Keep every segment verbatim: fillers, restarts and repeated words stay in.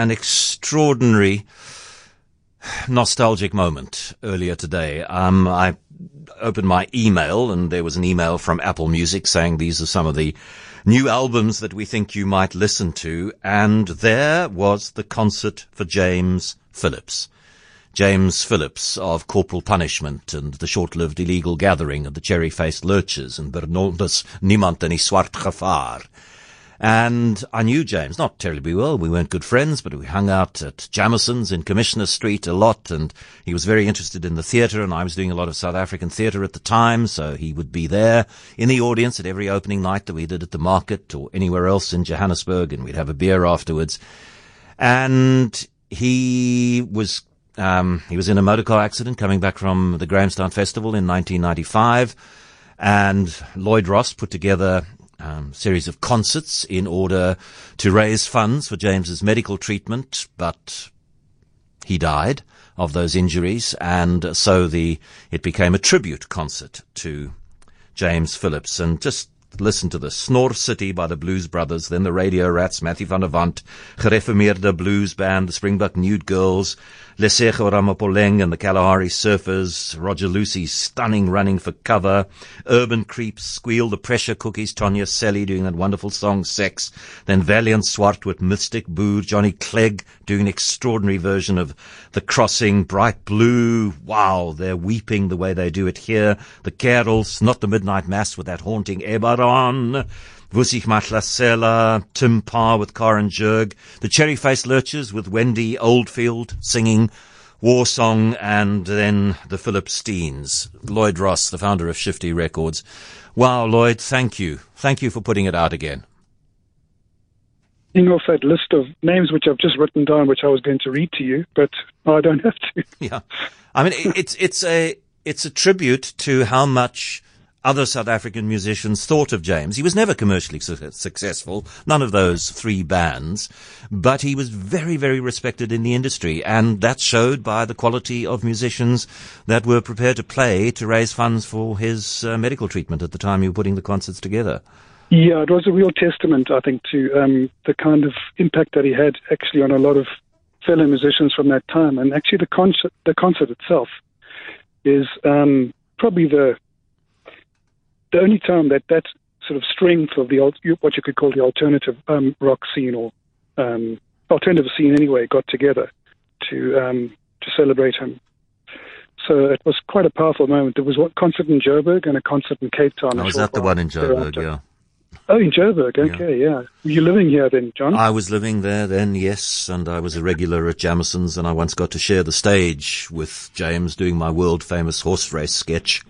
an extraordinary nostalgic moment earlier today. Um, I opened my email and there was an email from Apple Music saying these are some of the new albums that we think you might listen to. And there was the concert for James Phillips. James Phillips of Corporal Punishment and The Short-Lived Illegal Gathering of the Cherry-Faced Lurchers and Bernardus Niemand en die Swart Gevaar. And I knew James not terribly well. We weren't good friends, but we hung out at Jamison's in Commissioner Street a lot, and he was very interested in the theatre, and I was doing a lot of South African theatre at the time, so he would be there in the audience at every opening night that we did at the market or anywhere else in Johannesburg, and we'd have a beer afterwards. And he was um he was in a motorcar accident coming back from the Grahamstown Festival in nineteen ninety-five, and Lloyd Ross put together Um, series of concerts in order to raise funds for James's medical treatment, but he died of those injuries, and so the it became a tribute concert to James Phillips. And just listen to this: Snor City by the Blues Brothers, then the Radio Rats, Matthew van der Want, Gereformeerde Blues Band, the Springbok Nude Girls, Lesego Ramapoleng and the Kalahari Surfers, Roger Lucy's stunning Running for Cover, Urban Creeps, Squeal, the Pressure Cookies, Tonya Selly doing that wonderful song Sex, then Valiant Swart with Mystic Boo, Johnny Clegg doing an extraordinary version of The Crossing, Bright Blue, wow, they're weeping the way they do it here, the Kerels, Not the Midnight Mass with that haunting Ebaron, Wusich Matlasela, Tim Parr with Karen Jurg, the Cherry-Faced Lurchers with Wendy Oldfield singing War Song, and then the Philipsteins. Lloyd Ross, the founder of Shifty Records. Wow, Lloyd, thank you. Thank you for putting it out again. Off that list of names which I've just written down, which I was going to read to you, but I don't have to. Yeah. I mean, it's, it's a, it's a tribute to how much other South African musicians thought of James. He was never commercially su- successful, none of those three bands, but he was very, very respected in the industry, and that showed by the quality of musicians that were prepared to play to raise funds for his uh, medical treatment at the time you were putting the concerts together. Yeah, it was a real testament, I think, to um, the kind of impact that he had actually on a lot of fellow musicians from that time. And actually the concert, the concert itself is um, probably the the only time that that sort of strength of the what you could call the alternative um, rock scene or um, alternative scene anyway got together to um, to celebrate him. So it was quite a powerful moment. There was one concert in Joburg and a concert in Cape Town. Oh, was that the one in Joburg? Yeah. Oh, in Joburg. Okay, yeah. yeah. Were you living here then, John? I was living there then, yes, and I was a regular at Jamison's, and I once got to share the stage with James doing my world famous horse race sketch.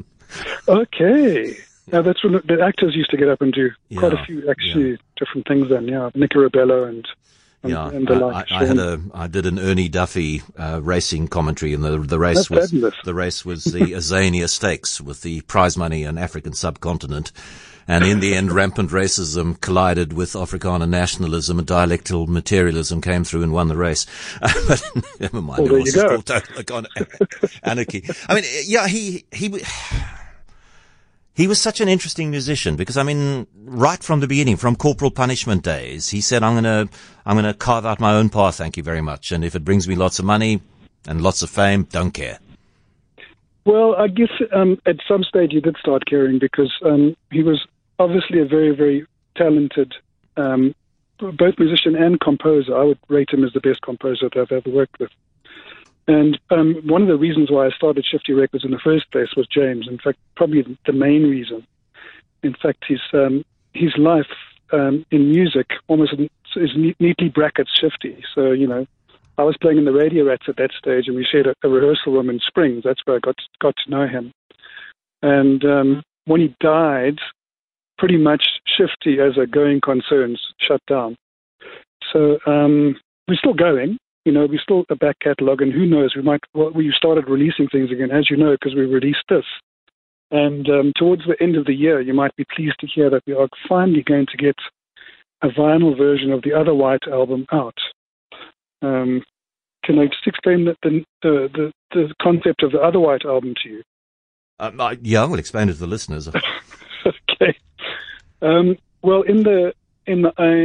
Okay. Now that's when the actors used to get up and do yeah, quite a few actually yeah. different things then, yeah. Nicky Ribello and, and, yeah, and the I, like. I, I had a, I did an Ernie Duffy, uh, racing commentary, and the, the race that's was, fabulous. the race was the Azania Stakes with the prize money and African subcontinent. And in the end, rampant racism collided with Afrikaner nationalism, and dialectal materialism came through and won the race. but never mind, well, it was called total anarchy. I mean, yeah, he, he, he was such an interesting musician because, I mean, right from the beginning, from Corporal Punishment days, he said, I'm gonna, I'm gonna carve out my own path, thank you very much. And if it brings me lots of money and lots of fame, don't care. Well, I guess um, at some stage he did start caring because um, he was obviously a very, very talented um, both musician and composer. I would rate him as the best composer that I've ever worked with. And um, one of the reasons why I started Shifty Records in the first place was James. In fact, probably the main reason. In fact, his um, his life um, in music almost is neatly brackets Shifty. So, you know, I was playing in the Radio Rats at that stage, and we shared a, a rehearsal room in Springs. That's where I got got to know him. And um, when he died, pretty much Shifty as a going concern shut down. So um, we're still going. You know, we're still a back catalogue, and who knows, we might, well, we started releasing things again, as you know, because we released this. And um, towards the end of the year, you might be pleased to hear that we are finally going to get a vinyl version of the Other White album out. Um, can I just explain the, the, the, the concept of the Other White album to you? Um, I, yeah, I will explain it to the listeners. Okay. Um, well, in the in the uh, in the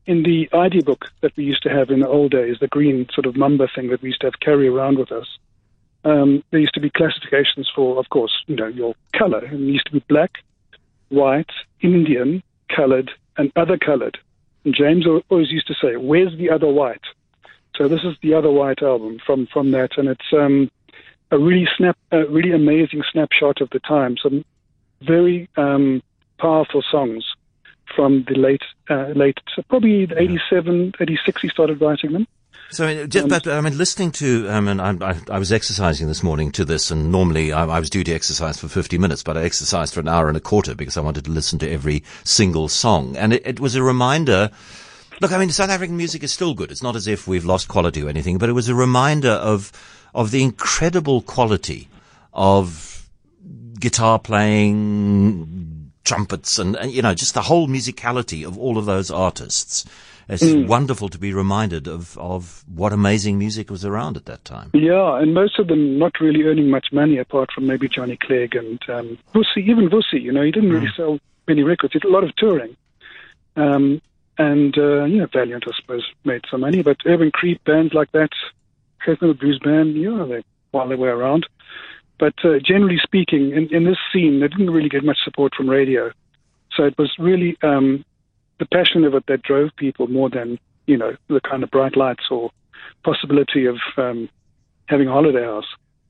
in the I D book that we used to have in the old days, the green sort of number thing that we used to have carry around with us, um, there used to be classifications for, of course, you know, your color. And it used to be black, white, Indian, colored, and other colored. And James always used to say, "Where's the other white?" So this is the Other White album from, from that, and it's um, a really snap, a really amazing snapshot of the time. Some very um, powerful songs from the late, uh, late, so probably the eighty-seven, eighty-six he started writing them. So, I mean, just, but, I mean, listening to, um, and I, I, I was exercising this morning to this, and normally I, I was due to exercise for fifty minutes, but I exercised for an hour and a quarter because I wanted to listen to every single song. And it, it was a reminder. Look, I mean, South African music is still good. It's not as if we've lost quality or anything, but it was a reminder of, of the incredible quality of guitar playing, trumpets, and, and you know, just the whole musicality of all of those artists. It's mm. wonderful to be reminded of, of what amazing music was around at that time. Yeah, and most of them not really earning much money apart from maybe Johnny Clegg and um, Vusi, even Vusi, you know, he didn't mm. really sell many records. He did a lot of touring. Um, and, uh, you know, Valiant, I suppose, made some money, but Urban Creep, bands like that, Cape Melody Blues Band, yeah, they, while they were around. But uh, generally speaking, in, in this scene, they didn't really get much support from radio. So it was really um, the passion of it that drove people more than, you know, the kind of bright lights or possibility of um, having a holiday house.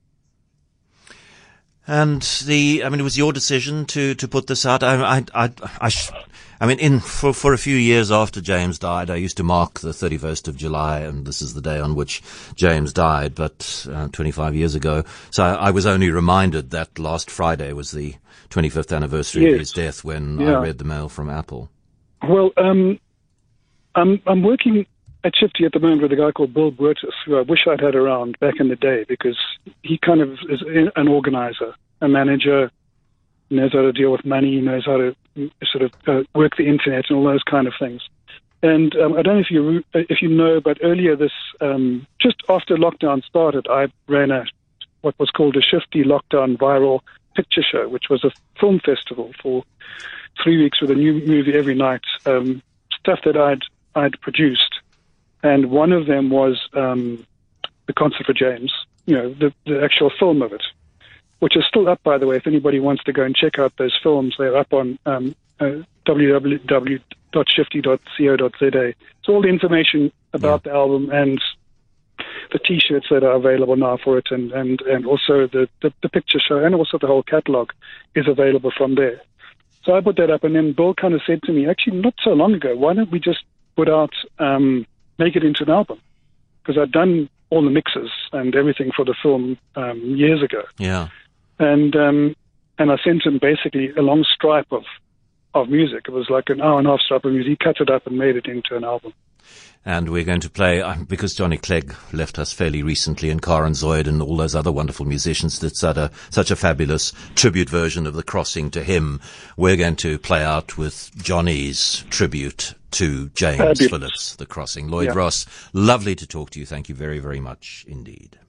And the, I mean, it was your decision to, to put this out. I, I, I, I, sh- I mean, in, for, for a few years after James died, I used to mark the thirty-first of July, and this is the day on which James died, but, uh, twenty-five years ago. So I, I was only reminded that last Friday was the twenty-fifth anniversary yes. of his death when yeah. I read the mail from Apple. Well, um, I'm, I'm working at Shifty at the moment with a guy called Bill Burtis, who I wish I'd had around back in the day, because he kind of is an organizer, a manager, knows how to deal with money, knows how to sort of uh, work the internet and all those kind of things. And um, I don't know if you if you know, but earlier this, um, just after lockdown started, I ran a what was called a Shifty Lockdown Viral Picture Show, which was a film festival for three weeks with a new movie every night, um, stuff that I'd I'd produced. And one of them was um, the Concert for James, you know, the, the actual film of it, which is still up, by the way. If anybody wants to go and check out those films, they're up on um, uh, w w w dot shifty dot co dot z a. So all the information about yeah. the album and the T-shirts that are available now for it, and, and, and also the, the, the picture show, and also the whole catalog is available from there. So I put that up, and then Bill kind of said to me, actually not so long ago, why don't we just put out... Um, make it into an album, because I'd done all the mixes and everything for the film um, years ago. Yeah, and um, and I sent him basically a long stripe of of music. It was like an hour and a half stripe of music. He cut it up and made it into an album. And we're going to play, uh, because Johnny Clegg left us fairly recently, and Karen Zoid and all those other wonderful musicians did such a, such a fabulous tribute version of The Crossing to him. We're going to play out with Johnny's tribute to James fabulous. Phillips, The Crossing. Lloyd yeah. Ross, lovely to talk to you. Thank you very, very much indeed.